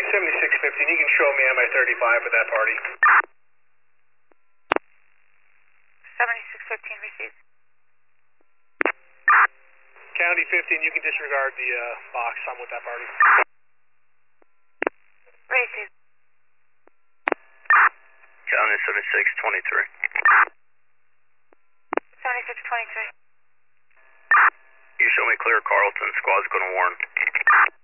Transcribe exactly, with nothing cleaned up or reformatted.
seventy-six fifteen, you can show me on my thirty-five at that party. seventy-six fifteen received. County fifteen, you can disregard the uh, box. I'm with that party. Received. County seventy-six twenty-three. seventy-six twenty-three. You show me clear Carlton, squad's gonna warn.